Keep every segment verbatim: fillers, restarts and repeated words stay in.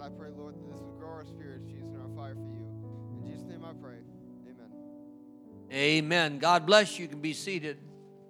I pray, Lord, that this would grow our spirits, Jesus, and our fire for you. In Jesus' name I pray. Amen. Amen. God bless you. You can be seated.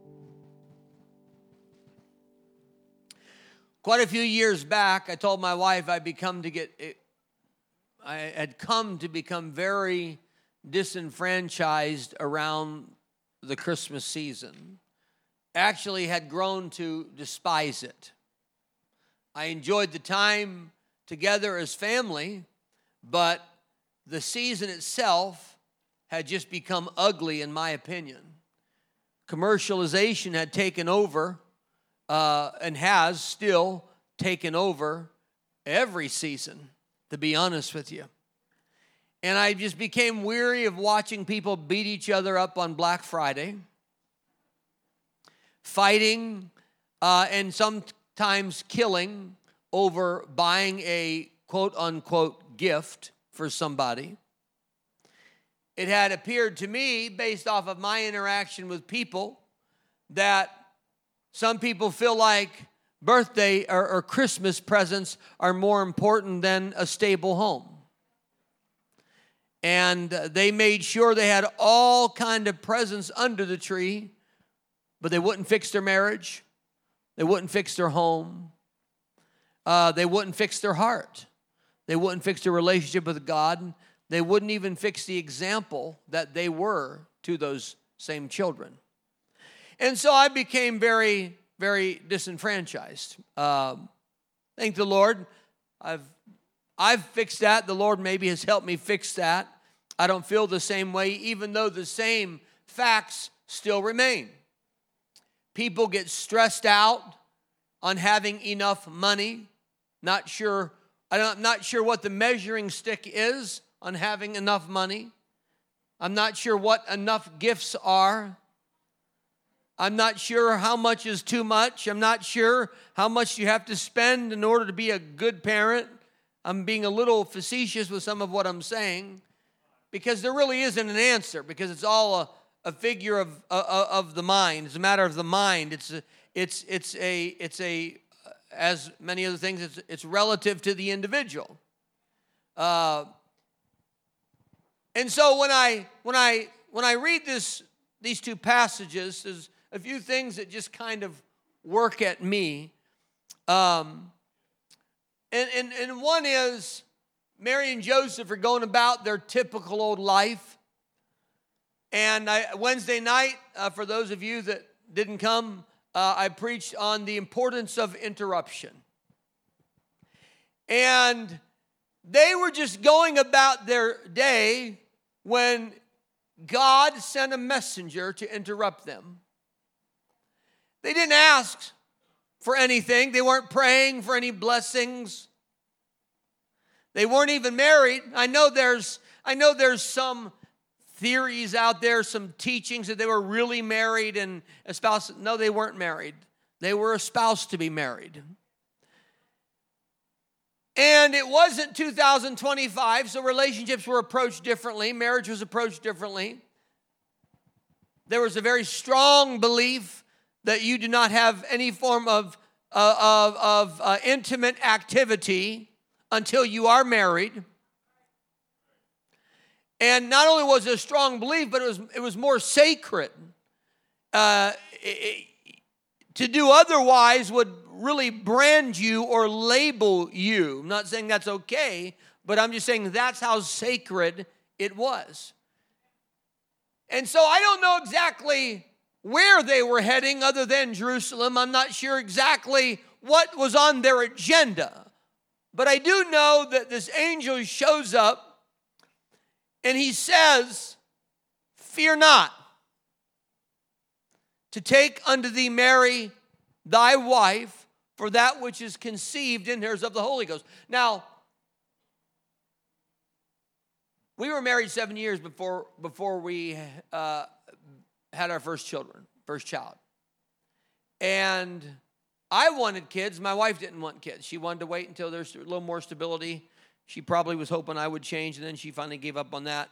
Quite a few years back, I told my wife I'd become to get, I had come to become very disenfranchised around the Christmas season. Actually had grown to despise it. I enjoyed the time together as family, but the season itself had just become ugly in my opinion. Commercialization had taken over uh, and has still taken over every season, to be honest with you. And I just became weary of watching people beat each other up on Black Friday, fighting uh, and sometimes killing over buying a quote-unquote gift for somebody. It had appeared to me, based off of my interaction with people, that some people feel like birthday or, or Christmas presents are more important than a stable home. And they made sure they had all kind of presents under the tree, but they wouldn't fix their marriage. They wouldn't fix their home. Uh, they wouldn't fix their heart. They wouldn't fix their relationship with God. They wouldn't even fix the example that they were to those same children. And so I became very, very disenfranchised. Um, thank the Lord. I've I've fixed that. The Lord maybe has helped me fix that. I don't feel the same way, even though the same facts still remain. People get stressed out on having enough money. Not sure, I'm not sure what the measuring stick is on having enough money. I'm not sure what enough gifts are. I'm not sure how much is too much. I'm not sure how much you have to spend in order to be a good parent. I'm being a little facetious with some of what I'm saying because there really isn't an answer, because it's all a, a figure of, uh, of the mind. It's a matter of the mind. It's a, it's it's a it's a as many other things, it's it's relative to the individual. Uh, and so when I when I when I read this these two passages, there's a few things that just kind of work at me. Um, and, and, and one is Mary and Joseph are going about their typical old life. And I, Wednesday night, uh, for those of you that didn't come, uh, I preached on the importance of interruption. And they were just going about their day when God sent a messenger to interrupt them. They didn't ask for anything. They weren't praying for any blessings. They weren't even married. I know there's I know there's some theories out there, some teachings that they were really married and espoused. No, they weren't married. They were espoused to be married. And it wasn't two thousand twenty-five, so relationships were approached differently. Marriage was approached differently. There was a very strong belief that you do not have any form of, uh, of, of uh, intimate activity until you are married. And not only was it a strong belief, but it was, it was more sacred. Uh, it, to do otherwise would really brand you or label you. I'm not saying that's okay, but I'm just saying that's how sacred it was. And so I don't know exactly where they were heading other than Jerusalem. I'm not sure exactly what was on their agenda. But I do know that this angel shows up and he says, "Fear not to take unto thee Mary thy wife, for that which is conceived in her is of the Holy Ghost." Now, we were married seven years before, before we uh, had our first children, first child. And I wanted kids. My wife didn't want kids. She wanted to wait until there's a little more stability. She probably was hoping I would change, and then she finally gave up on that.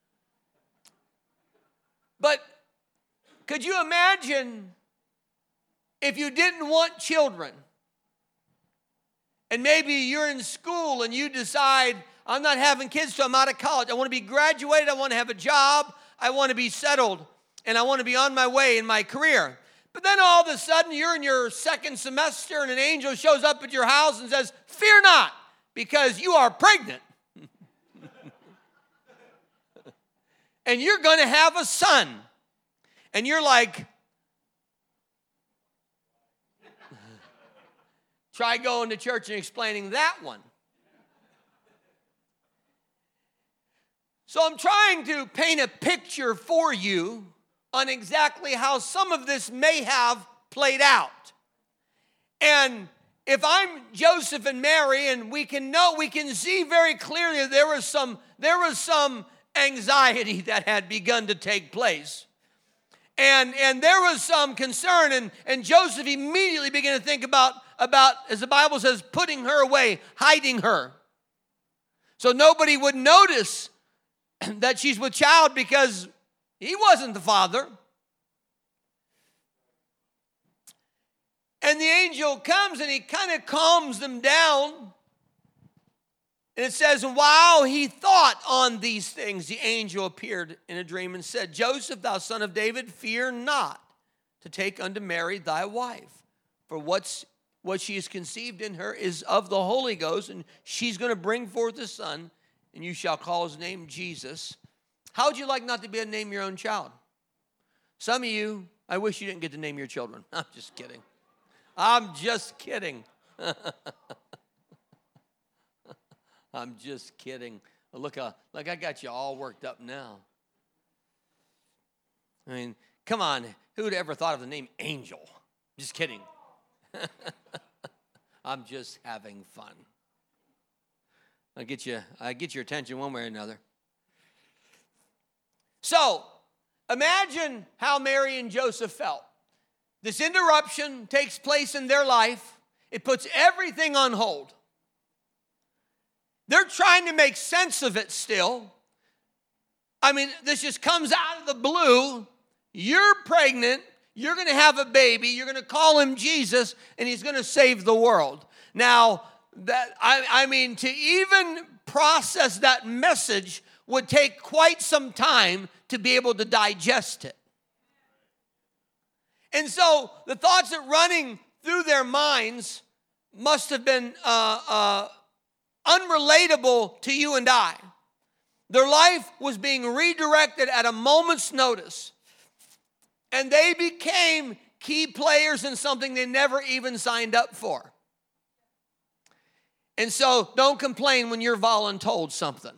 But could you imagine if you didn't want children And maybe you're in school and you decide, I'm not having kids till I'm out of college. I want to be graduated. I want to have a job. I want to be settled. And I want to be on my way in my career. But then all of a sudden, you're in your second semester and an angel shows up at your house and says, fear not, because you are pregnant. And you're going to have a son. And you're like, try going to church and explaining that one. So I'm trying to paint a picture for you on exactly how some of this may have played out. And if I'm Joseph and Mary, and we can know, we can see very clearly that there was some, there was some anxiety that had begun to take place. And, and there was some concern, and, and Joseph immediately began to think about, about, as the Bible says, putting her away, hiding her. So nobody would notice that she's with child because he wasn't the father. And the angel comes and he kind of calms them down. And it says, while he thought on these things, the angel appeared in a dream and said, Joseph, thou son of David, fear not to take unto Mary thy wife. For what's, what she is conceived in her is of the Holy Ghost, and she's going to bring forth a son, and you shall call his name Jesus. How would you like not to be able to name your own child? Some of you, I wish you didn't get to name your children. I'm just kidding. I'm just kidding. I'm just kidding. Look, uh, look, I got you all worked up now. I mean, come on. Who would ever thought of the name Angel? Just kidding. I'm just having fun. I'll get you, I get your attention one way or another. So, imagine how Mary and Joseph felt. This interruption takes place in their life. It puts everything on hold. They're trying to make sense of it still. I mean, this just comes out of the blue. You're pregnant. You're going to have a baby. You're going to call him Jesus, and he's going to save the world. Now, that I, I mean, to even process that message would take quite some time to be able to digest it. And so the thoughts that running through their minds must have been uh, uh, unrelatable to you and I. Their life was being redirected at a moment's notice. And they became key players in something they never even signed up for. And so don't complain when you're voluntold something.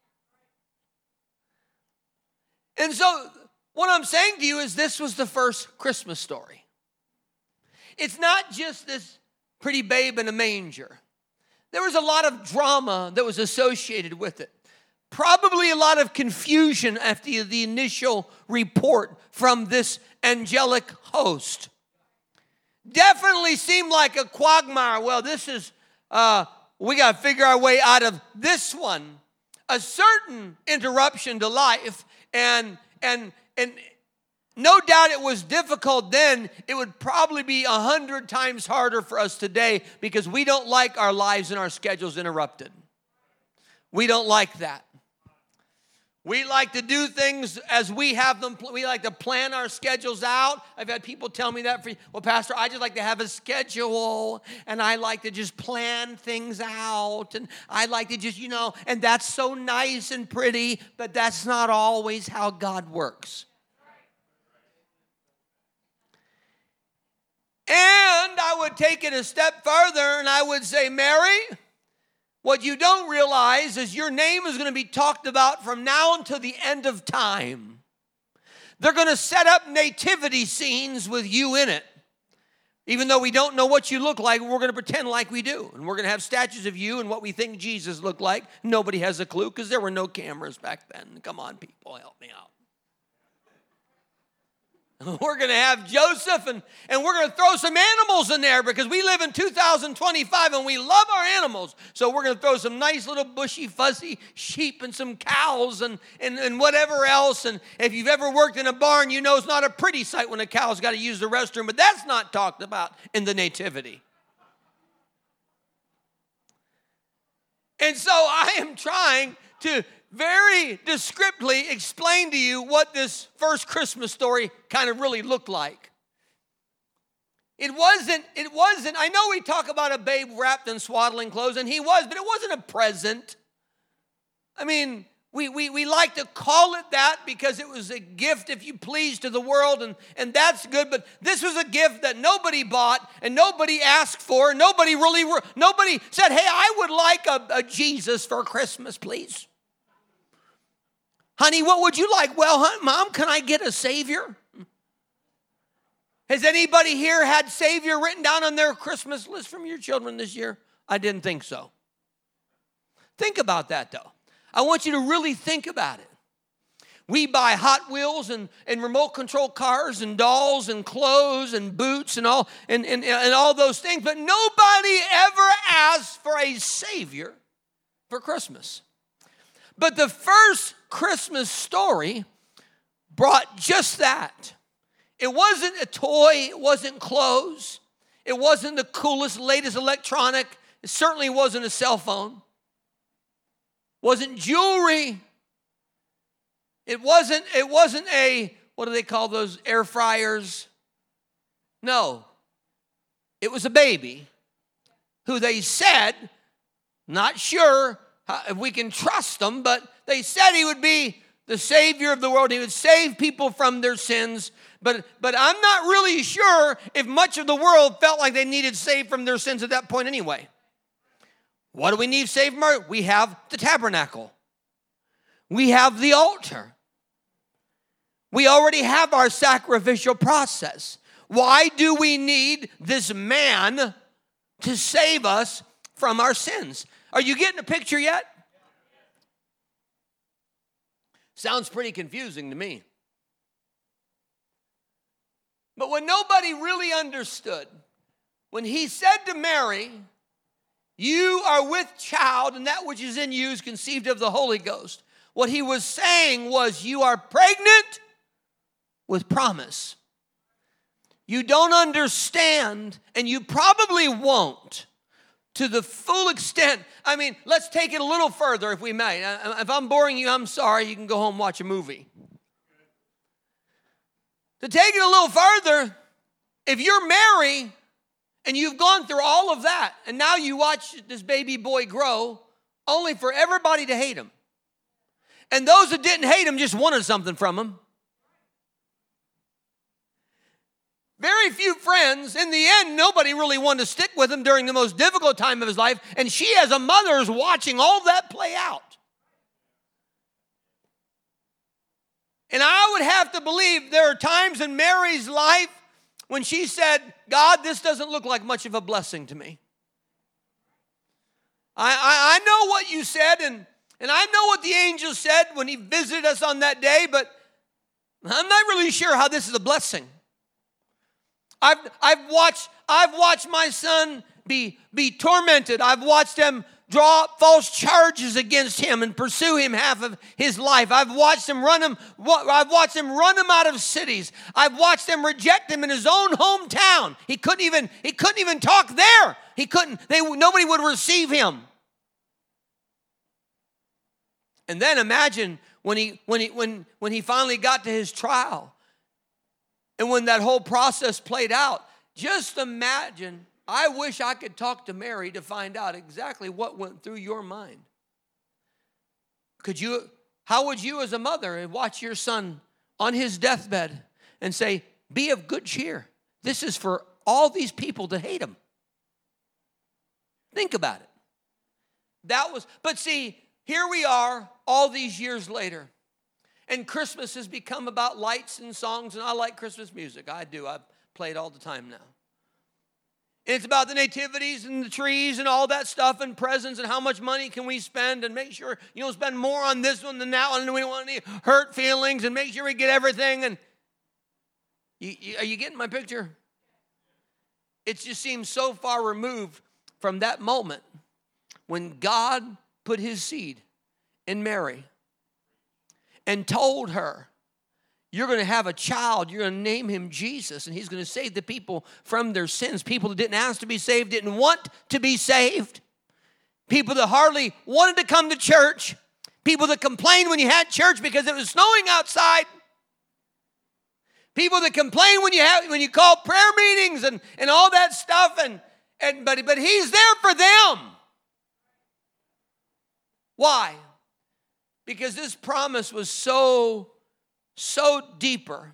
And so what I'm saying to you is this was the first Christmas story. It's not just this pretty babe in a manger. There was a lot of drama that was associated with it. Probably a lot of confusion after the initial report from this angelic host. Definitely seemed like a quagmire. Well, this is, uh, we got to figure our way out of this one. A certain interruption to life, and and and no doubt it was difficult then. It would probably be a hundred times harder for us today because we don't like our lives and our schedules interrupted. We don't like that. We like to do things as we have them. We like to plan our schedules out. I've had people tell me that. For, well, Pastor, I just like to have a schedule, and I like to just plan things out, and I like to just, you know, and that's so nice and pretty, but that's not always how God works. And I would take it a step further, and I would say, Mary, what you don't realize is your name is going to be talked about from now until the end of time. They're going to set up nativity scenes with you in it. Even though we don't know what you look like, we're going to pretend like we do. And we're going to have statues of you and what we think Jesus looked like. Nobody has a clue because there were no cameras back then. Come on, people, help me out. We're going to have Joseph, and, and we're going to throw some animals in there because we live in two thousand twenty-five and we love our animals. So we're going to throw some nice little bushy, fuzzy sheep and some cows and, and, and whatever else. And if you've ever worked in a barn, you know it's not a pretty sight when a cow's got to use the restroom, but that's not talked about in the nativity. And so I am trying to very descriptively explain to you what this first Christmas story kind of really looked like. It wasn't, it wasn't, I know we talk about a babe wrapped in swaddling clothes, and he was, but it wasn't a present. I mean, we, we, we like to call it that because it was a gift, if you please, to the world, and, and that's good, but this was a gift that nobody bought and nobody asked for. Nobody really, nobody said, hey, I would like a, a Jesus for Christmas, please. Honey, what would you like? Well, honey, Mom, can I get a Savior? Has anybody here had Savior written down on their Christmas list from your children this year? I didn't think so. Think about that, though. I want you to really think about it. We buy Hot Wheels and, and remote control cars and dolls and clothes and boots and all and, and, and all those things, but nobody ever asked for a Savior for Christmas. But the first Christmas story brought just that. It wasn't a toy, it wasn't clothes, it wasn't the coolest, latest electronic, it certainly wasn't a cell phone. Wasn't jewelry. It wasn't, it wasn't a, what do they call those, air fryers? No. It was a baby who they said, not sure how, if we can trust them, but they said he would be the Savior of the world. He would save people from their sins. But, but I'm not really sure if much of the world felt like they needed saved from their sins at that point anyway. What do we need saved from our? We have the tabernacle. We have the altar. We already have our sacrificial process. Why do we need this man to save us from our sins? Are you getting a picture yet? Sounds pretty confusing to me. But what nobody really understood, when he said to Mary, you are with child, and that which is in you is conceived of the Holy Ghost. What he was saying was, you are pregnant with promise. You don't understand, and you probably won't, to the full extent. I mean, let's take it a little further, if we may. If I'm boring you, I'm sorry. You can go home and watch a movie. To take it a little further, if you're Mary, and you've gone through all of that, and now you watch this baby boy grow, only for everybody to hate him. And those that didn't hate him just wanted something from him. Very few friends. In the end, nobody really wanted to stick with him during the most difficult time of his life. And she, as a mother, is watching all that play out. And I would have to believe there are times in Mary's life when she said, God, this doesn't look like much of a blessing to me. I, I, I know what you said, and, and I know what the angel said when he visited us on that day, but I'm not really sure how this is a blessing. I've, I've, watched, I've watched my son be, be tormented. I've watched him draw up false charges against him and pursue him half of his life. I've watched him run him, I've watched him run him out of cities. I've watched him reject him in his own hometown. He couldn't even, he couldn't even talk there. He couldn't, they, nobody would receive him. And then imagine when he, when he, when, when he finally got to his trial and when that whole process played out. Just imagine. I wish I could talk to Mary to find out exactly what went through your mind. Could you, how would you as a mother watch your son on his deathbed and say, be of good cheer. This is for all these people to hate him. Think about it. That was, but see, here we are all these years later. And Christmas has become about lights and songs, and I like Christmas music. I do. I play it all the time now. And it's about the nativities and the trees and all that stuff and presents and how much money can we spend and make sure you don't spend more on this one than that one, and we don't want any hurt feelings, and make sure we get everything. And you, you, are you getting my picture? It just seems so far removed from that moment when God put his seed in Mary and told her, you're going to have a child. You're going to name him Jesus, and he's going to save the people from their sins. People that didn't ask to be saved, didn't want to be saved. people that hardly wanted to come to church, people that complained when you had church because it was snowing outside, people that complained when you have when you called prayer meetings and, and all that stuff, and, and but, but he's there for them. Why? Because this promise was so, so deeper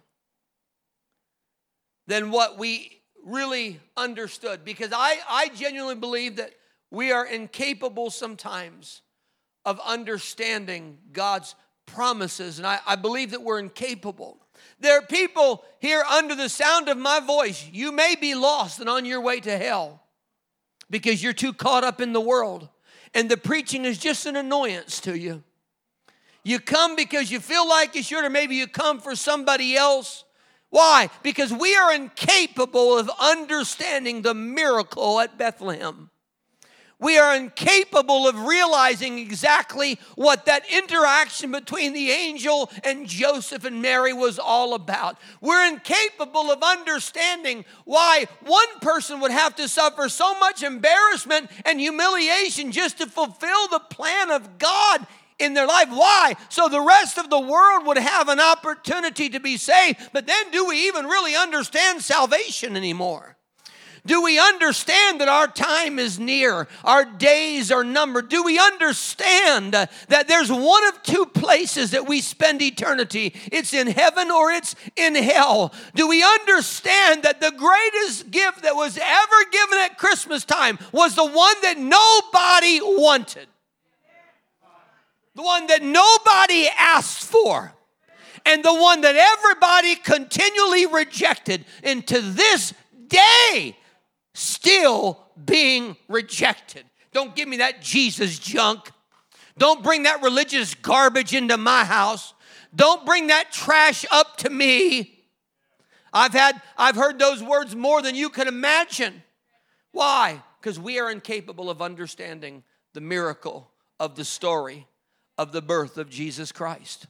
than what we really understood. Because I, I genuinely believe that we are incapable sometimes of understanding God's promises. And I, I believe that we're incapable. There are people here under the sound of my voice. You may be lost and on your way to hell because you're too caught up in the world. And the preaching is just an annoyance to you. You come because you feel like you should, or maybe you come for somebody else. Why? Because we are incapable of understanding the miracle at Bethlehem. We are incapable of realizing exactly what that interaction between the angel and Joseph and Mary was all about. We're incapable of understanding why one person would have to suffer so much embarrassment and humiliation just to fulfill the plan of God in their life. Why? So the rest of the world would have an opportunity to be saved. But then do we even really understand salvation anymore? Do we understand that our time is near? Our days are numbered? Do we understand that there's one of two places that we spend eternity? It's in heaven or it's in hell. Do we understand that the greatest gift that was ever given at Christmas time was the one that nobody wanted? The one that nobody asked for, and the one that everybody continually rejected, and to this day still being rejected. Don't give me that Jesus junk. Don't bring that religious garbage into my house. Don't bring that trash up to me. I've had I've heard those words more than you can imagine. Why? Because we are incapable of understanding the miracle of the story of the birth of Jesus Christ.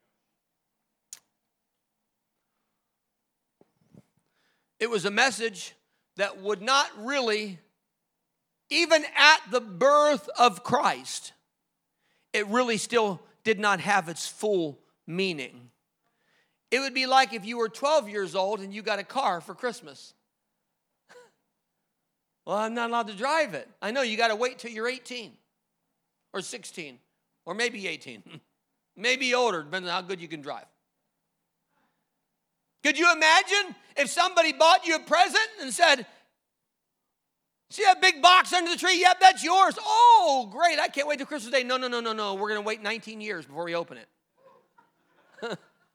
It was a message that would not really, even at the birth of Christ, it really still did not have its full meaning. It would be like if you were twelve years old and you got a car for Christmas. Well, I'm not allowed to drive it. I know, you got to wait till you're eighteen or sixteen. Or maybe eighteen. Maybe older, depending on how good you can drive. Could you imagine if somebody bought you a present and said, see that big box under the tree? Yep, that's yours. Oh, great. I can't wait till Christmas Day. No, no, no, no, no. We're going to wait nineteen years before we open it.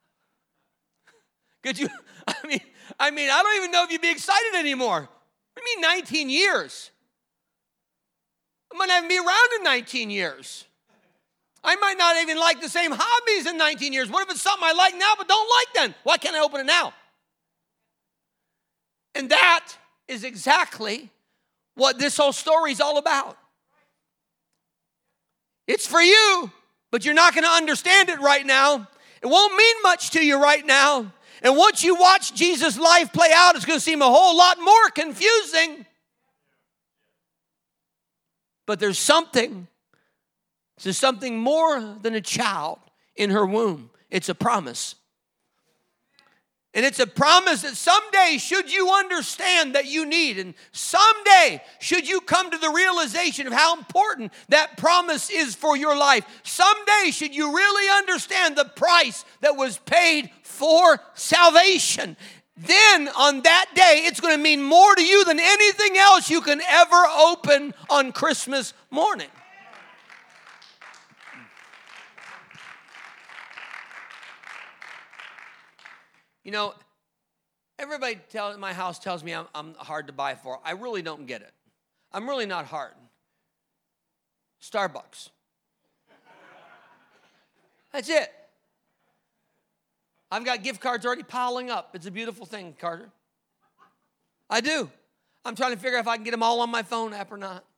Could you, I mean, I mean, I don't even know if you'd be excited anymore. What do you mean nineteen years? I might not even be around in nineteen years. I might not even like the same hobbies in nineteen years. What if it's something I like now but don't like then? Why can't I open it now? And that is exactly what this whole story is all about. It's for you, but you're not going to understand it right now. It won't mean much to you right now. And once you watch Jesus' life play out, it's going to seem a whole lot more confusing. But there's something. There's something more than a child in her womb. It's a promise. And it's a promise that someday, should you understand that you need, and someday, should you come to the realization of how important that promise is for your life, someday, should you really understand the price that was paid for salvation, then on that day, it's going to mean more to you than anything else you can ever open on Christmas morning. You know, everybody tell, in my house tells me I'm, I'm hard to buy for. I really don't get it. I'm really not hard. Starbucks. That's it. I've got gift cards already piling up. It's a beautiful thing, Carter. I do. I'm trying to figure out if I can get them all on my phone app or not.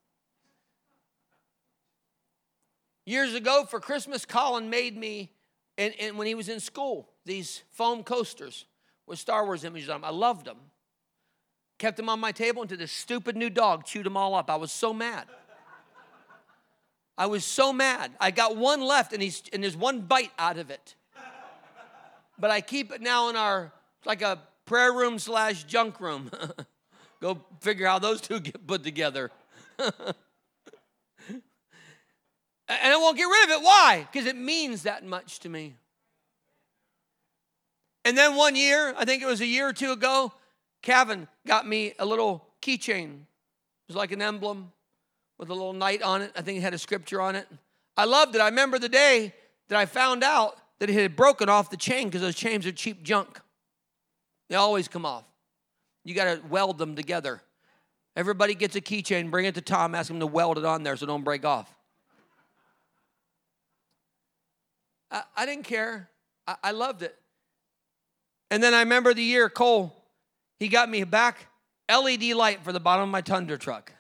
Years ago for Christmas, Colin made me, and, and when he was in school, these foam coasters with Star Wars images on them. I loved them. Kept them on my table until this stupid new dog chewed them all up. I was so mad. I was so mad. I got one left, and he's and there's one bite out of it. But I keep it now in our, like a prayer room slash junk room. Go figure how those two get put together. And I won't get rid of it. Why? Because it means that much to me. And then one year, I think it was a year or two ago, Kevin got me a little keychain. It was like an emblem with a little knight on it. I think it had a scripture on it. I loved it. I remember the day that I found out that it had broken off the chain, because those chains are cheap junk. They always come off. You got to weld them together. Everybody gets a keychain, bring it to Tom, ask him to weld it on there so don't break off. I, I didn't care. I, I loved it. And then I remember the year Cole, he got me a back L E D light for the bottom of my Tundra truck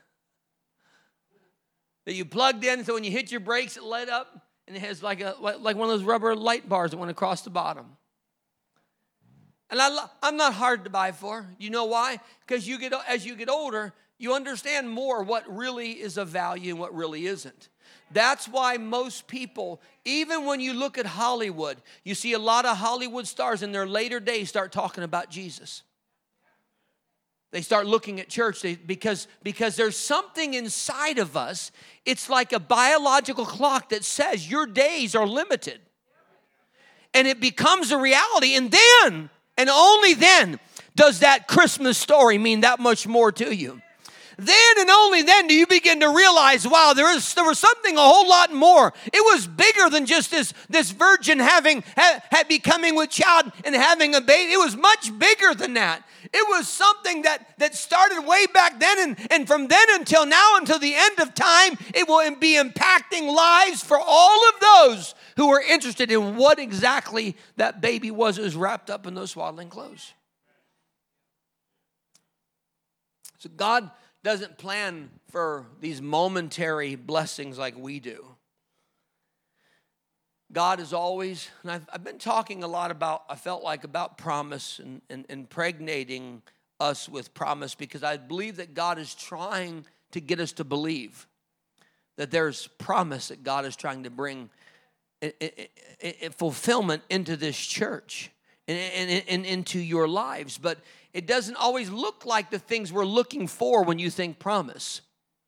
that you plugged in, so when you hit your brakes, it light up, and it has like a like one of those rubber light bars that went across the bottom. And I, I'm not hard to buy for. You know why? Because you get as you get older, you understand more what really is of value and what really isn't. That's why most people, even when you look at Hollywood, you see a lot of Hollywood stars in their later days start talking about Jesus. They start looking at church they, because, because there's something inside of us. It's like a biological clock that says your days are limited. And it becomes a reality. And then, and only then, does that Christmas story mean that much more to you. Then and only then do you begin to realize, wow, there is there was something a whole lot more. It was bigger than just this, this virgin having ha, had becoming with child and having a baby. It was much bigger than that. It was something that, that started way back then, and, and from then until now, until the end of time, it will be impacting lives for all of those who are interested in what exactly that baby was that was wrapped up in those swaddling clothes. So God doesn't plan for these momentary blessings like we do. God is always, and I've, I've been talking a lot about, I felt like about promise and, and impregnating us with promise, because I believe that God is trying to get us to believe that there's promise that God is trying to bring a, a, a, a fulfillment into this church and, and, and into your lives. But it doesn't always look like the things we're looking for when you think promise.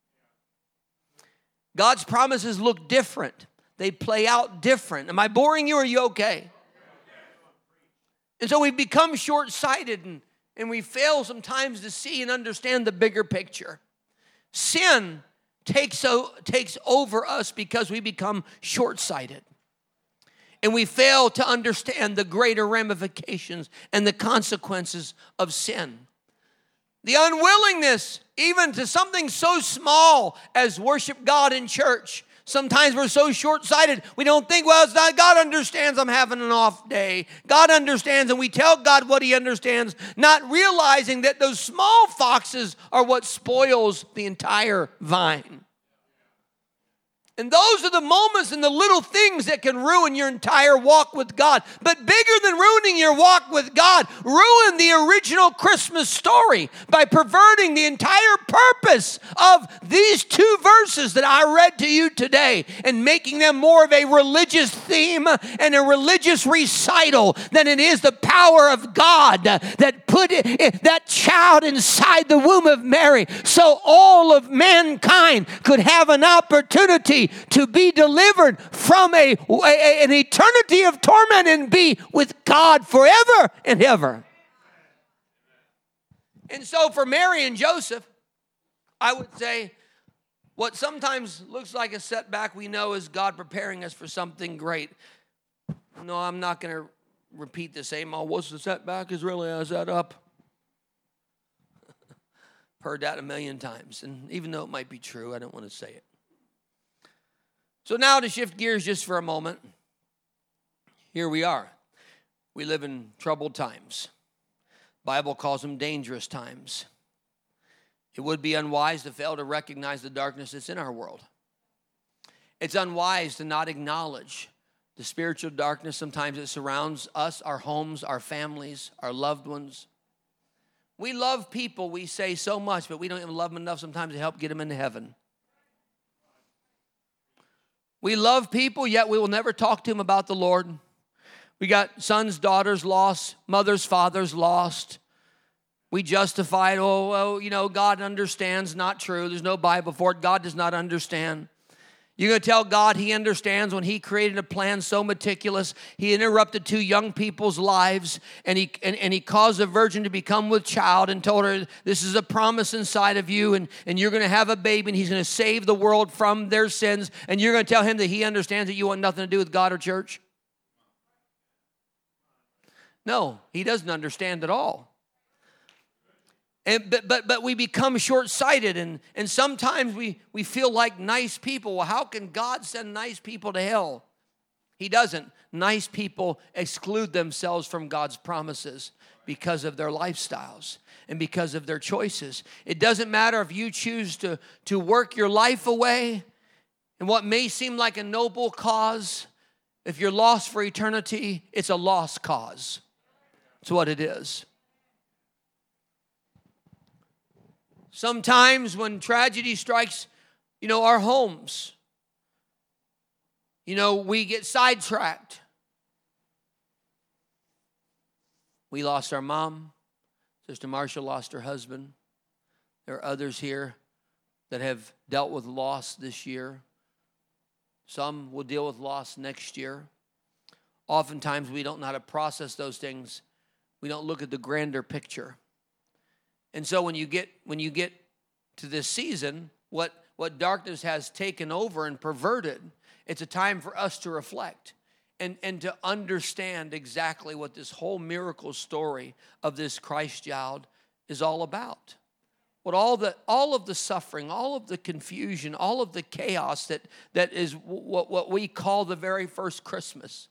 God's promises look different. They play out different. Am I boring you, or are you okay? And so we become short-sighted, and, and we fail sometimes to see and understand the bigger picture. Sin takes, takes over us because we become short-sighted. And we fail to understand the greater ramifications and the consequences of sin. The unwillingness, even to something so small as worship God in church. Sometimes we're so short-sighted, we don't think, well, it's not, God understands I'm having an off day. God understands, and we tell God what he understands, not realizing that those small foxes are what spoils the entire vine. And those are the moments and the little things that can ruin your entire walk with God. But bigger than ruining your walk with God, ruin the original Christmas story by perverting the entire purpose of these two verses that I read to you today and making them more of a religious theme and a religious recital than it is the power of God that put it, that child inside the womb of Mary so all of mankind could have an opportunity to be delivered from a, a, an eternity of torment and be with God forever and ever. And so for Mary and Joseph, I would say what sometimes looks like a setback, we know is God preparing us for something great. No, I'm not going to repeat the same, oh, what's the setback is really I set up. Heard that a million times. And even though it might be true, I don't want to say it. So now to shift gears just for a moment, here we are. We live in troubled times. Bible calls them dangerous times. It would be unwise to fail to recognize the darkness that's in our world. It's unwise to not acknowledge the spiritual darkness sometimes that surrounds us, our homes, our families, our loved ones. We love people, we say so much, but we don't even love them enough sometimes to help get them into heaven. We love people, yet we will never talk to them about the Lord. We got sons, daughters lost, mothers, fathers lost. We justify it. Oh, well, you know, God understands. Not true. There's no Bible for it. God does not understand. You're going to tell God He understands when He created a plan so meticulous. He interrupted two young people's lives, and he and, and he caused a virgin to become with child and told her, this is a promise inside of you, and, and you're going to have a baby, and He's going to save the world from their sins, and you're going to tell Him that He understands that you want nothing to do with God or church? No, He doesn't understand at all. And, but, but, but we become short-sighted, and, and sometimes we, we feel like nice people. Well, how can God send nice people to hell? He doesn't. Nice people exclude themselves from God's promises because of their lifestyles and because of their choices. It doesn't matter if you choose to, to work your life away in what may seem like a noble cause. If you're lost for eternity, it's a lost cause. That's what it is. Sometimes when tragedy strikes, you know, our homes, you know, we get sidetracked. We lost our mom. Sister Marcia lost her husband. There are others here that have dealt with loss this year. Some will deal with loss next year. Oftentimes we don't know how to process those things. We don't look at the grander picture. And so when you get when you get to this season, what, what darkness has taken over and perverted, it's a time for us to reflect and, and to understand exactly what this whole miracle story of this Christ child is all about. What all the all of the suffering, all of the confusion, all of the chaos that, that is what, what we call the very first Christmas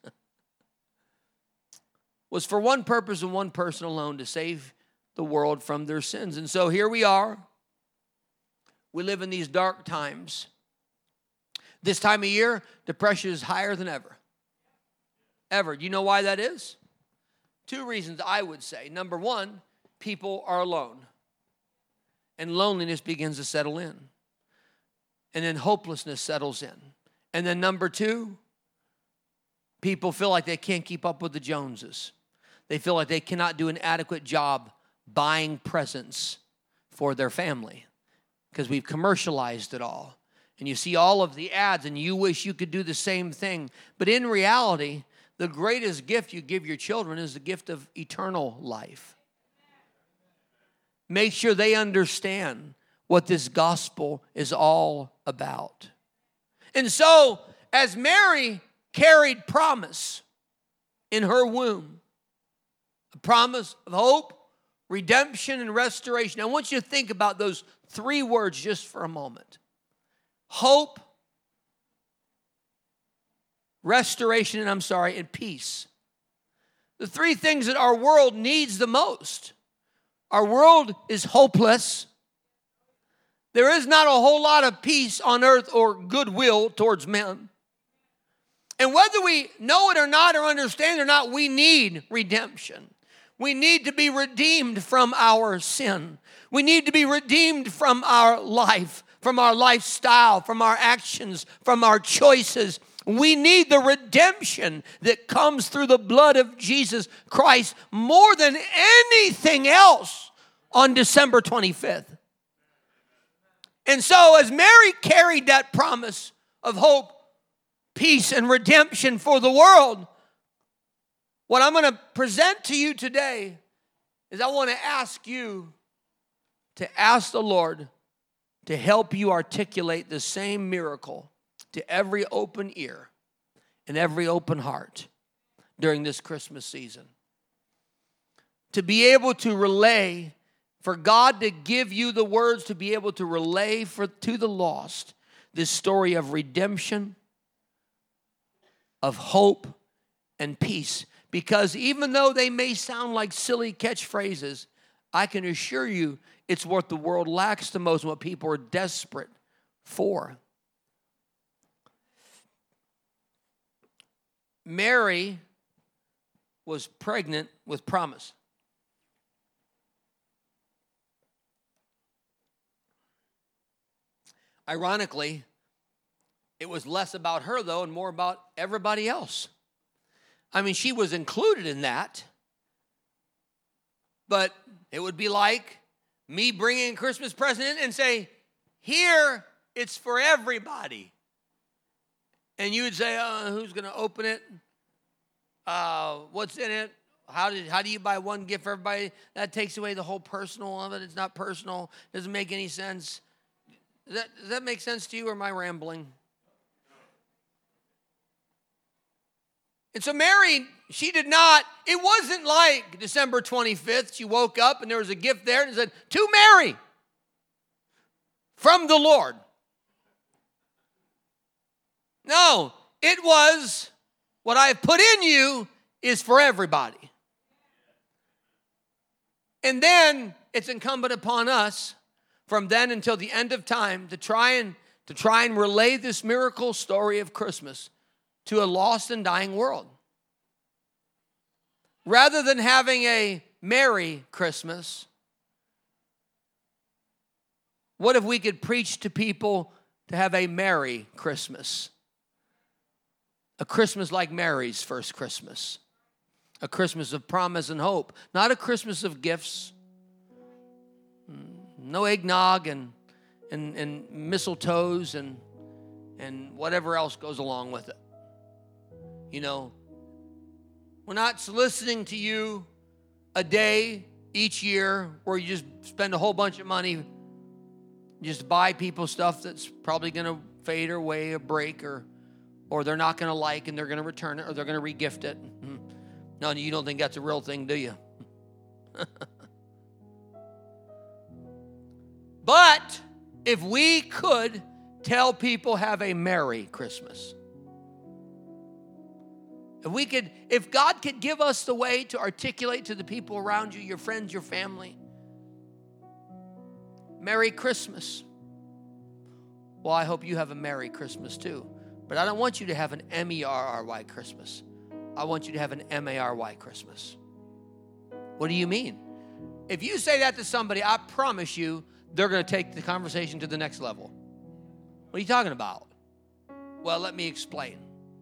was for one purpose and one person alone, to save the world from their sins. And so here we are. We live in these dark times. This time of year, depression is higher than ever. Ever. Do you know why that is? Two reasons I would say. Number one, people are alone. And loneliness begins to settle in. And then hopelessness settles in. And then number two, people feel like they can't keep up with the Joneses. They feel like they cannot do an adequate job buying presents for their family because we've commercialized it all. And you see all of the ads and you wish you could do the same thing. But in reality, the greatest gift you give your children is the gift of eternal life. Make sure they understand what this gospel is all about. And so, as Mary carried promise in her womb, a promise of hope, redemption, and restoration. I want you to think about those three words just for a moment. Hope, restoration, and I'm sorry, and peace. The three things that our world needs the most. Our world is hopeless. There is not a whole lot of peace on earth or goodwill towards men. And whether we know it or not or understand it or not, we need redemption. We need to be redeemed from our sin. We need to be redeemed from our life, from our lifestyle, from our actions, from our choices. We need the redemption that comes through the blood of Jesus Christ more than anything else on December twenty-fifth. And so as Mary carried that promise of hope, peace, and redemption for the world, what I'm going to present to you today is I want to ask you to ask the Lord to help you articulate the same miracle to every open ear and every open heart during this Christmas season. To be able to relay, for God to give you the words to be able to relay for, to the lost this story of redemption, of hope, and peace. Because even though they may sound like silly catchphrases, I can assure you it's what the world lacks the most and what people are desperate for. Mary was pregnant with promise. Ironically, It was less about her, though, and more about everybody else. I mean, she was included in that. But it would be like me bringing a Christmas present in and say, here, it's for everybody. And you would say, uh, who's going to open it? Uh, what's in it? How did how do you buy one gift for everybody? That takes away the whole personal of it. It's not personal. It doesn't make any sense. Does that, does that make sense to you, or am I rambling? And so Mary, she did not, it wasn't like December twenty-fifth. She woke up and there was a gift there and it said, to Mary, from the Lord. No, it was, what I have put in you is for everybody. And then it's incumbent upon us from then until the end of time to try and to try and relay this miracle story of Christmas to a lost and dying world. Rather than having a merry Christmas, what if we could preach to people to have a merry Christmas? A Christmas like Mary's first Christmas. A Christmas of promise and hope. Not a Christmas of gifts. No eggnog and, and, and mistletoes and, and whatever else goes along with it. You know, we're not soliciting to you a day each year where you just spend a whole bunch of money, just buy people stuff that's probably going to fade or away or break or, or they're not going to like and they're going to return it or they're going to re-gift it. No, you don't think that's a real thing, do you? But if we could tell people have a merry Christmas, if we could, if God could give us the way to articulate to the people around you, your friends, your family, Merry Christmas. Well, I hope you have a Merry Christmas too. But I don't want you to have an M E R R Y Christmas. I want you to have an M A R Y Christmas. What do you mean? If you say that to somebody, I promise you, they're going to take the conversation to the next level. What are you talking about? Well, let me explain.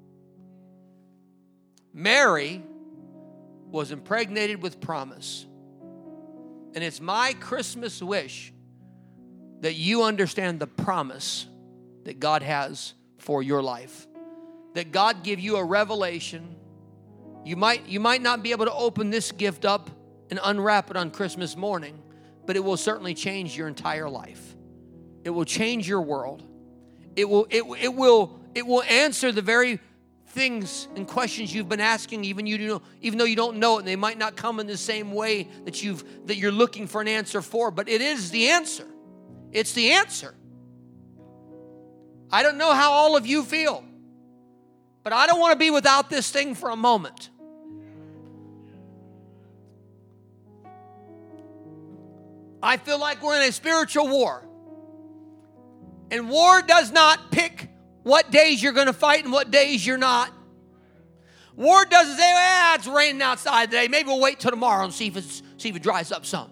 Mary was impregnated with promise. And it's my Christmas wish that you understand the promise that God has for your life. That God give you a revelation. You might, you might not be able to open this gift up and unwrap it on Christmas morning, but it will certainly change your entire life. It will change your world. It will, it, it will, it will answer the very things and questions you've been asking, even you know, even though you don't know it, and they might not come in the same way that you've that you're looking for an answer for, but it is the answer. It's the answer. I don't know how all of you feel, but I don't want to be without this thing for a moment. I feel like we're in a spiritual war. And war does not pick what days you're going to fight and what days you're not. War doesn't say, ah, it's raining outside today. Maybe we'll wait till tomorrow and see if, it's, see if it dries up some.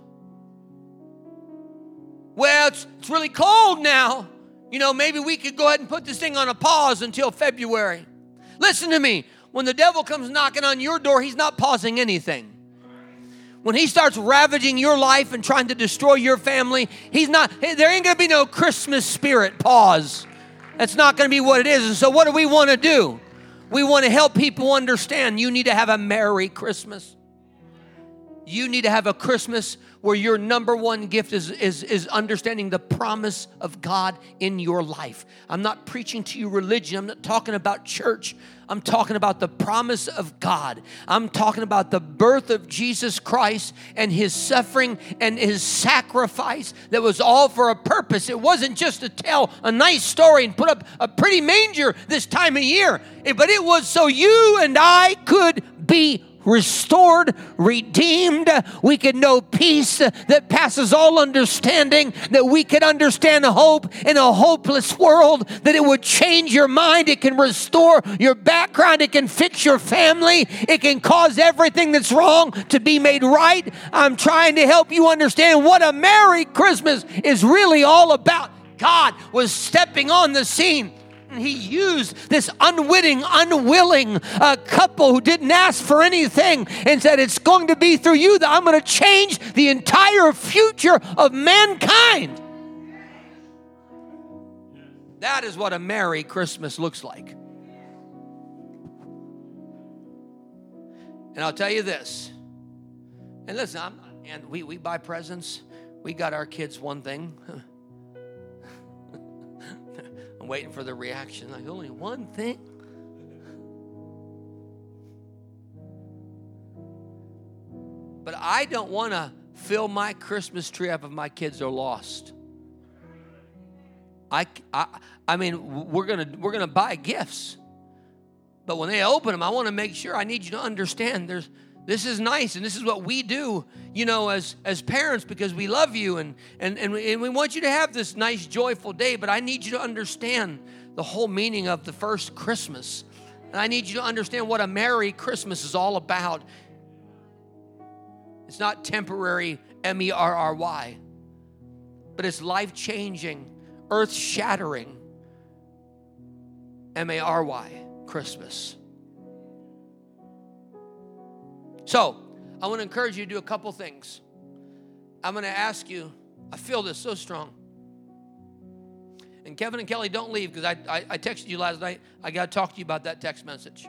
Well, it's, it's really cold now. You know, maybe we could go ahead and put this thing on a pause until February. Listen to me. When the devil comes knocking on your door, he's not pausing anything. When he starts ravaging your life and trying to destroy your family, he's not, there ain't going to be no Christmas spirit pause. That's not going to be what it is. And so what do we want to do? We want to help people understand you need to have a Merry Christmas. You need to have a Christmas where your number one gift is, is, is understanding the promise of God in your life. I'm not preaching to you religion. I'm not talking about church. I'm talking about the promise of God. I'm talking about the birth of Jesus Christ and his suffering and his sacrifice that was all for a purpose. It wasn't just to tell a nice story and put up a pretty manger this time of year, but it was so you and I could be restored, redeemed. We could know peace that passes all understanding, that we could understand hope in a hopeless world, that it would change your mind. It can restore your background. It can fix your family. It can cause everything that's wrong to be made right. I'm trying to help you understand what a Merry Christmas is really all about. God was stepping on the scene Satan, he used this unwitting, unwilling uh, couple who didn't ask for anything and said, it's going to be through you that I'm going to change the entire future of mankind. That is what a Merry Christmas looks like. And I'll tell you this. And listen, I'm, and we, we buy presents. We got our kids one thing. I'm waiting for the reaction. Like, only one thing? But I don't want to fill my Christmas tree up if my kids are lost. I, I, I mean, we're gonna we're gonna buy gifts, but when they open them, I want to make sure. I need you to understand. There's this is nice, and this is what we do, you know, as as parents, because we love you and and and we, and we want you to have this nice, joyful day. But I need you to understand the whole meaning of the first Christmas, and I need you to understand what a Merry Christmas is all about. It's not temporary, M E R R Y, but it's life-changing, earth-shattering, M A R Y, Christmas. So, I want to encourage you to do a couple things. I'm going to ask you, I feel this so strong. And Kevin and Kelly, don't leave, because I, I, I texted you last night. I got to talk to you about that text message.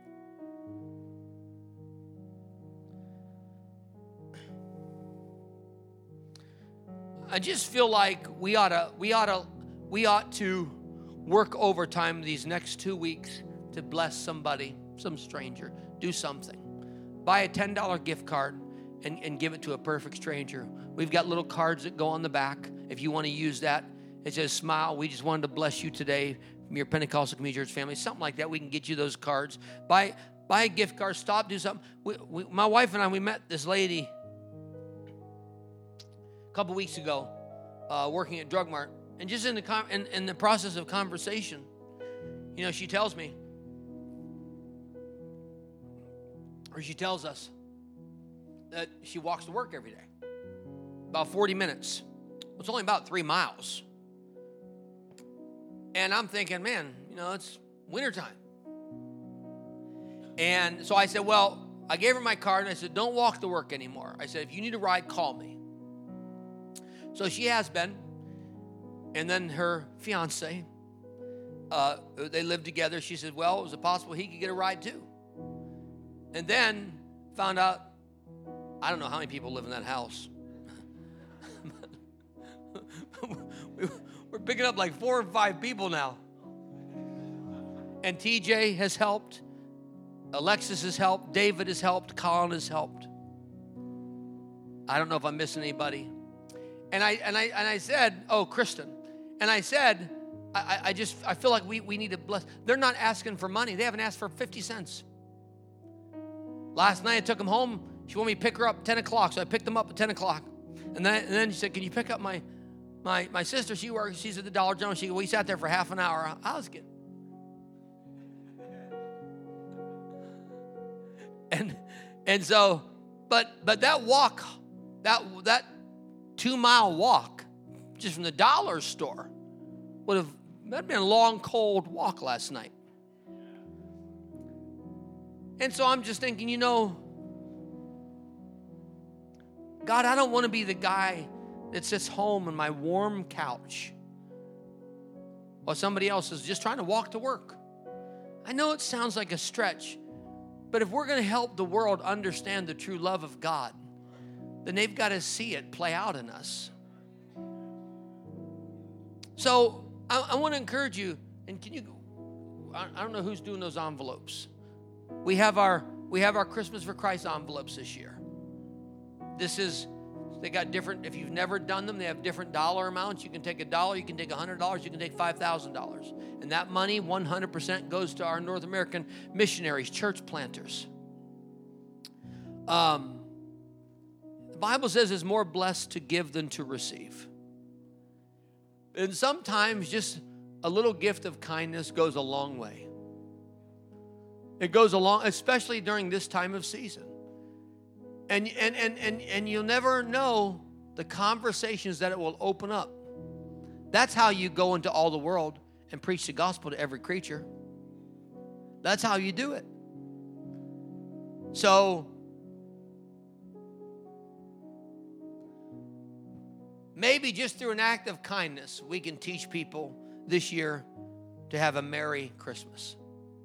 I just feel like we ought to, we ought to, we ought to work overtime these next two weeks to bless somebody, some stranger. Do something. Buy a ten dollar gift card and, and give it to a perfect stranger. We've got little cards that go on the back if you want to use that. It says, smile, we just wanted to bless you today from your Pentecostal Community Church family. Something like that. We can get you those cards. Buy, buy a gift card. Stop, do something. We, we, my wife and I, we met this lady a couple weeks ago uh, working at Drug Mart. And just in the, com- in, in the process of conversation, you know, she tells me, or she tells us that she walks to work every day. About forty minutes. It's only about three miles. And I'm thinking, man, you know, it's wintertime. And so I said, well, I gave her my card, and I said, don't walk to work anymore. I said, if you need a ride, call me. So she has been. And then her fiance, uh, they lived together. She said, well, was it possible he could get a ride too? And then found out, I don't know how many people live in that house. We're picking up like four or five people now. And T J has helped. Alexis has helped. David has helped. Colin has helped. I don't know if I'm missing anybody. And I and I and I said, oh, Kristen. And I said, I, I just I feel like we, we need to bless. They're not asking for money. They haven't asked for fifty cents. Last night I took them home. She wanted me to pick her up at ten o'clock, so I picked them up at ten o'clock. And then and then she said, can you pick up my my my sister? She works. She's at the Dollar General. She we sat there for half an hour. I was getting. And and so, but but that walk, that that two mile walk, just from the dollar store, would have that'd been a long, cold walk last night. And so I'm just thinking, you know, God, I don't want to be the guy that sits home on my warm couch while somebody else is just trying to walk to work. I know it sounds like a stretch, but if we're going to help the world understand the true love of God, then they've got to see it play out in us. So I, I want to encourage you, and can you, I, I don't know who's doing those envelopes. We have our we have our Christmas for Christ envelopes this year. This is, they got different, if you've never done them, they have different dollar amounts. You can take a dollar, you can take one hundred dollars, you can take five thousand dollars. And that money, one hundred percent goes to our North American missionaries, church planters. Um, the Bible says it's more blessed to give than to receive. And sometimes just a little gift of kindness goes a long way. It goes along, especially during this time of season. And, and, and, and, and you'll never know the conversations that it will open up. That's how you go into all the world and preach the gospel to every creature. That's how you do it. So, maybe just through an act of kindness, we can teach people this year to have a Merry Christmas.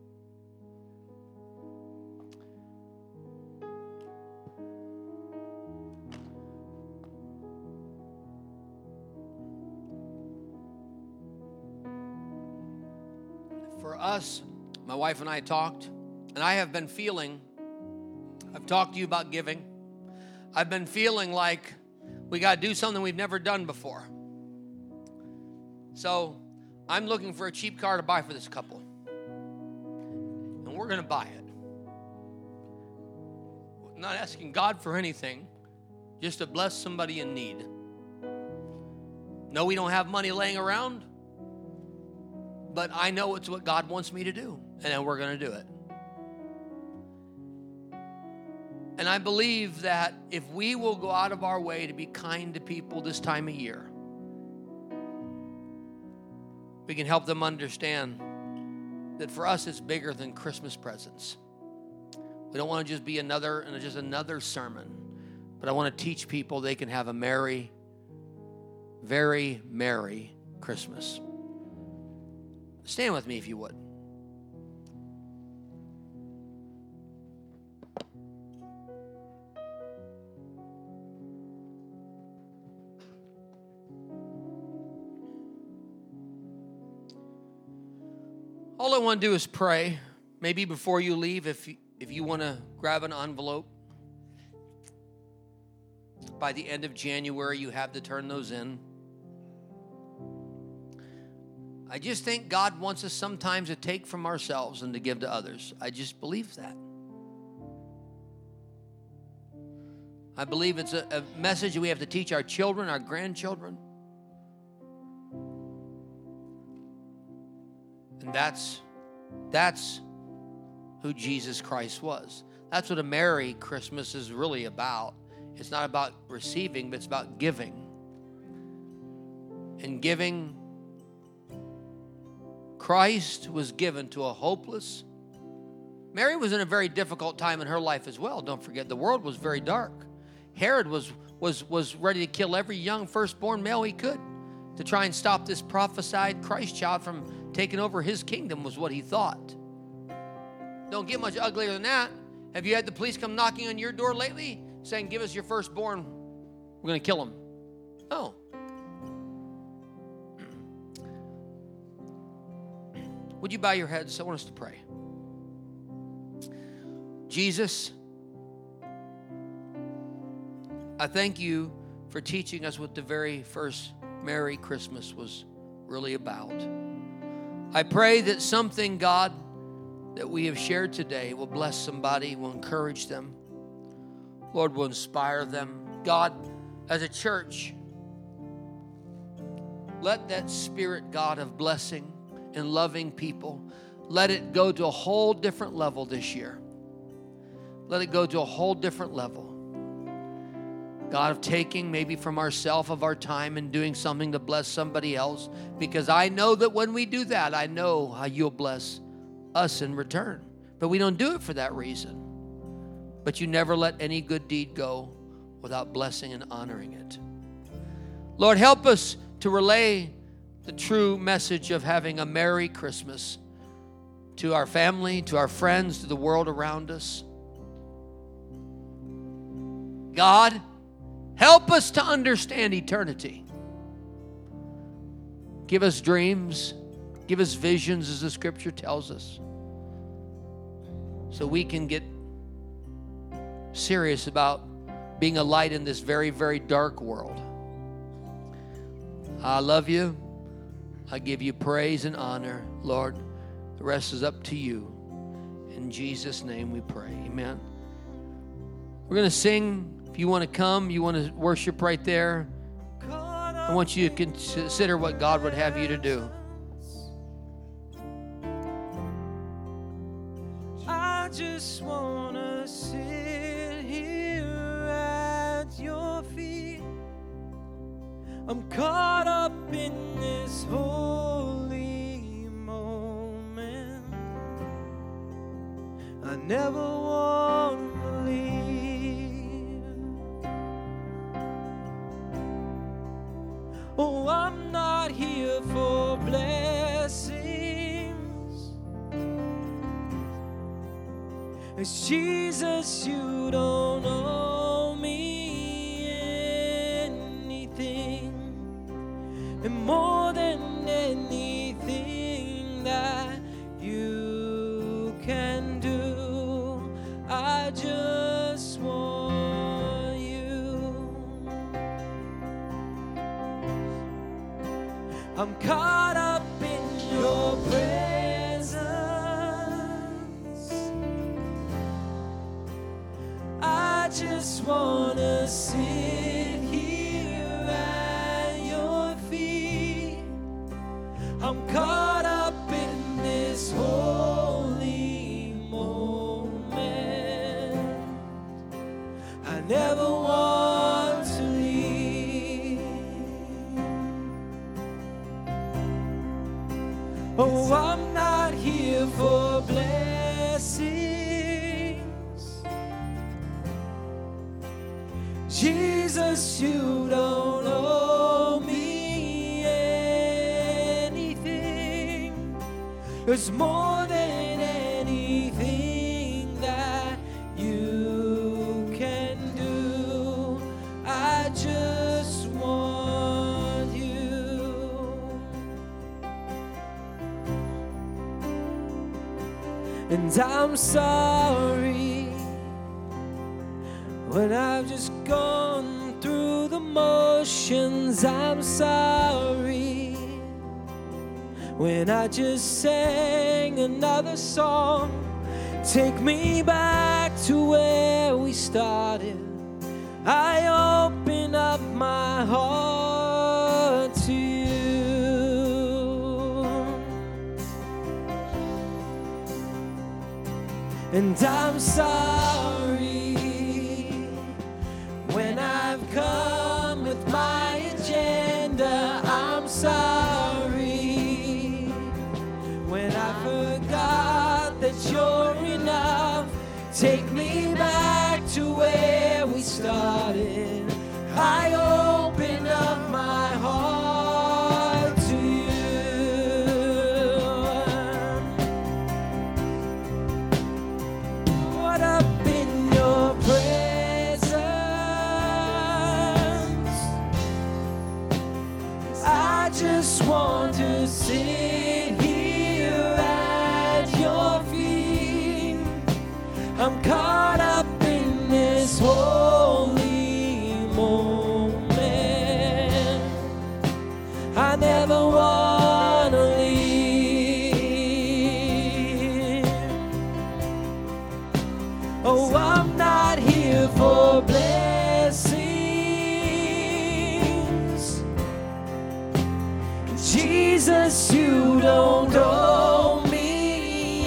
For us, my wife and I talked, and I have been feeling, I've talked to you about giving. I've been feeling like we got to do something we've never done before. So I'm looking for a cheap car to buy for this couple. And we're going to buy it. I'm not asking God for anything, just to bless somebody in need. No, we don't have money laying around, but I know it's what God wants me to do, and then we're going to do it. And I believe that if we will go out of our way to be kind to people this time of year, we can help them understand that for us it's bigger than Christmas presents. We don't want to just be another and just another sermon, but I want to teach people they can have a merry, very merry Christmas. Stand with me if you would. All I want to do is pray. Maybe before you leave, if you, if you want to grab an envelope. By the end of January, you have to turn those in. I just think God wants us sometimes to take from ourselves and to give to others. I just believe that. I believe it's a, a message that we have to teach our children, our grandchildren. And that's, that's who Jesus Christ was. That's what a Merry Christmas is really about. It's not about receiving, but it's about giving. And giving, Christ was given to a hopeless. Mary was in a very difficult time in her life as well. Don't forget, the world was very dark. Herod was, was, was ready to kill every young firstborn male he could to try and stop this prophesied Christ child from taking over his kingdom, was what he thought. Don't get much uglier than that. Have you had the police come knocking on your door lately saying, give us your firstborn, we're going to kill him? No. Would you bow your heads? I want us to pray. Jesus, I thank you for teaching us what the very first Merry Christmas was really about. I pray that something, God, that we have shared today will bless somebody, will encourage them. Lord, will inspire them. God, as a church, let that spirit, God, of blessing and loving people, let it go to a whole different level this year. Let it go to a whole different level. God, of taking maybe from ourselves of our time and doing something to bless somebody else. Because I know that when we do that, I know how you'll bless us in return. But we don't do it for that reason. But you never let any good deed go without blessing and honoring it. Lord, help us to relay the true message of having a Merry Christmas to our family, to our friends, to the world around us. God, help us to understand eternity. Give us dreams. Give us visions, as the scripture tells us, so we can get serious about being a light in this very, very dark world. I love you. I give you praise and honor. Lord, the rest is up to you. In Jesus' name we pray. Amen. We're going to sing. If you want to come, you want to worship right there, I want you to consider what God would have you to do. I just want to sit here at your feet. I'm caught up in this holy I never want to leave. Oh, I'm not here for blessings. It's Jesus, you don't owe me anything, and more than anything that you can do, I just want you. I'm caught up in your presence. I just wanna sit here at your feet. I'm caught up in this holy moment. I never want to leave. Oh, I'm not here for blessings. Jesus, you don't owe me anything. There's more than anything that you can do. I just want you. And I'm sorry when I've just gone through the motions. I'm sorry when I just sang another song. Take me back to where we started. I open up my heart to you. And I'm sorry when I've come with my agenda. I'm sorry when I forgot that you're enough. Take me back to where we started. I open up my heart to you. Caught up in your presence. I just want to sit here at your feet. I'm caught up in this holy moment. I never want to leave. Oh, I'm not here for blessings. Jesus, you don't owe me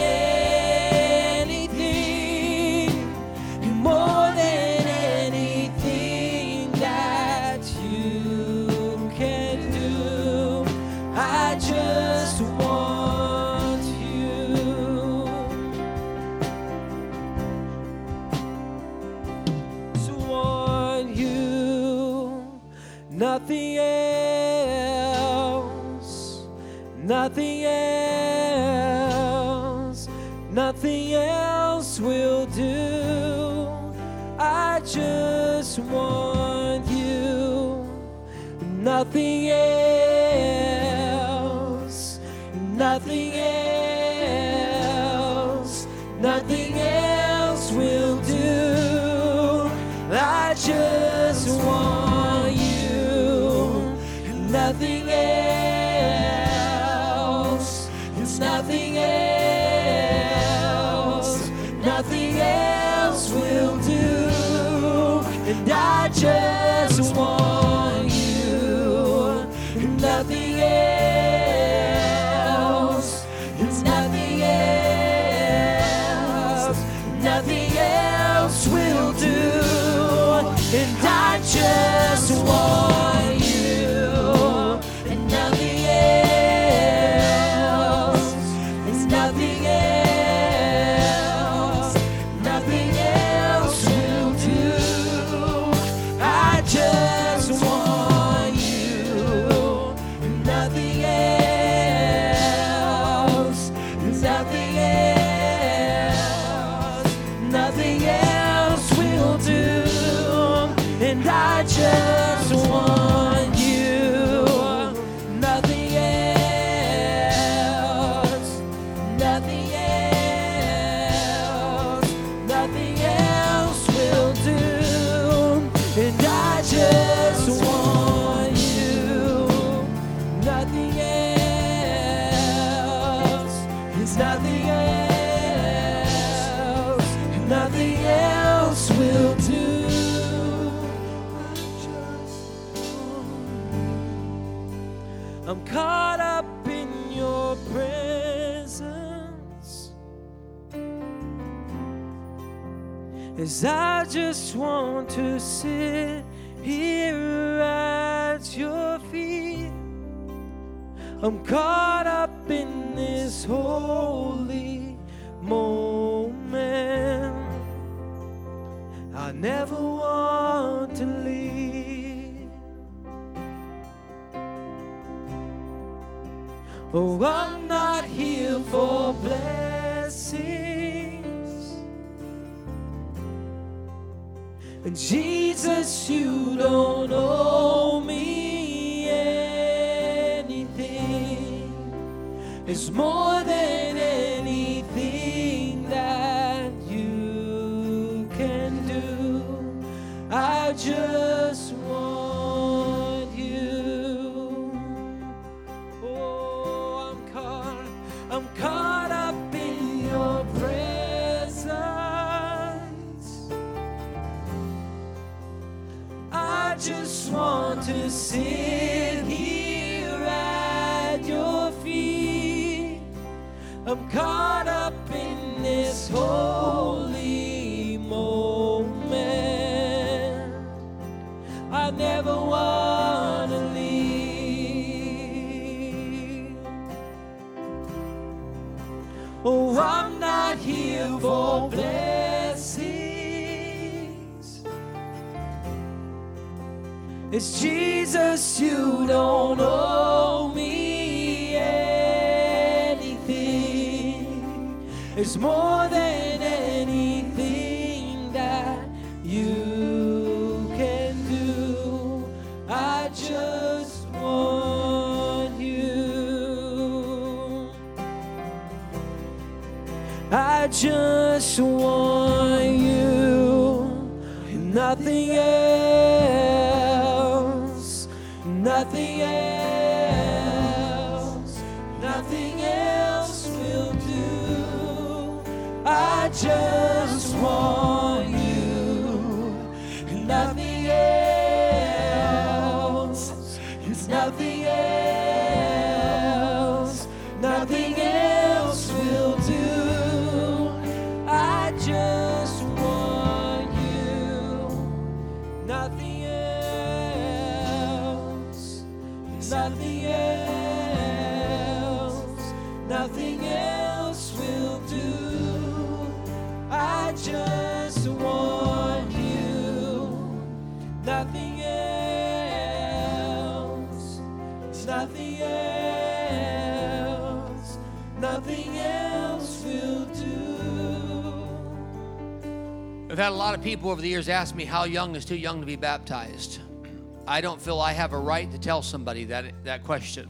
anything. You're more than anything that you can do. I just want you. Just want you. Nothing else. Nothing else, nothing else will do. I just want you. Nothing else, nothing else, nothing else will do. I just want you. Nothing else. Nothing else, nothing else will do. And I just want you. Nothing else, nothing else, nothing else will do. And I just want you. And nothing else. Nothing else, nothing else, nothing else will do. And I just want you, nothing else, nothing else, nothing else will do. And I just want you, nothing else, it's nothing else, nothing else will do. I'm caught up in your presence, as I just want to sit here at your feet. I'm caught up in this holy moment. I never want to leave. Oh, I'm not here for blessings. And Jesus, you don't owe me anything. It's more than anything that you can do. I just want you. Oh, I'm caught, I'm caught up in your presence. I just want to sit here at your feet. I'm caught up in this holy moment. I never want to leave. Oh, I'm not here for blessings. It's Jesus, you don't owe me anything. It's more than anything that you can do. I just want you. I just want you. Nothing else. Nothing else. Nothing else will do. I just want you. Nothing else. It's nothing else. Nothing else will do. I just want you. Nothing else. Nothing else. Nothing else will do. I just want you. Nothing else. Nothing else. Nothing else will do. I've had a lot of people over the years ask me how young is too young to be baptized. I don't feel I have a right to tell somebody that, that question.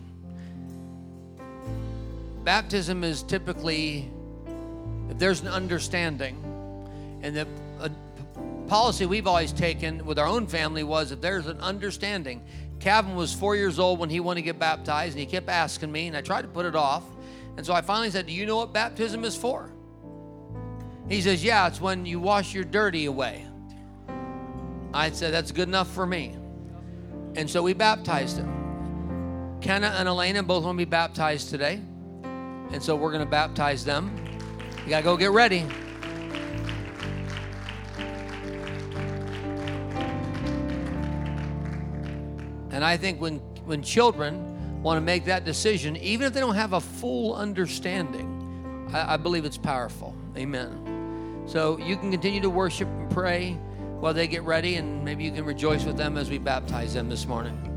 Baptism is typically, if there's an understanding, and the a policy we've always taken with our own family was if there's an understanding. Calvin was four years old when he wanted to get baptized, and he kept asking me, and I tried to put it off. And so I finally said, do you know what baptism is for? He says, yeah, it's when you wash your dirty away. I said, that's good enough for me. And so we baptized him. Kenna and Elena both want to be baptized today. And so we're going to baptize them. You got to go get ready. And I think when, when children want to make that decision, even if they don't have a full understanding, I, I believe it's powerful. Amen. So you can continue to worship and pray while they get ready, and maybe you can rejoice with them as we baptize them this morning.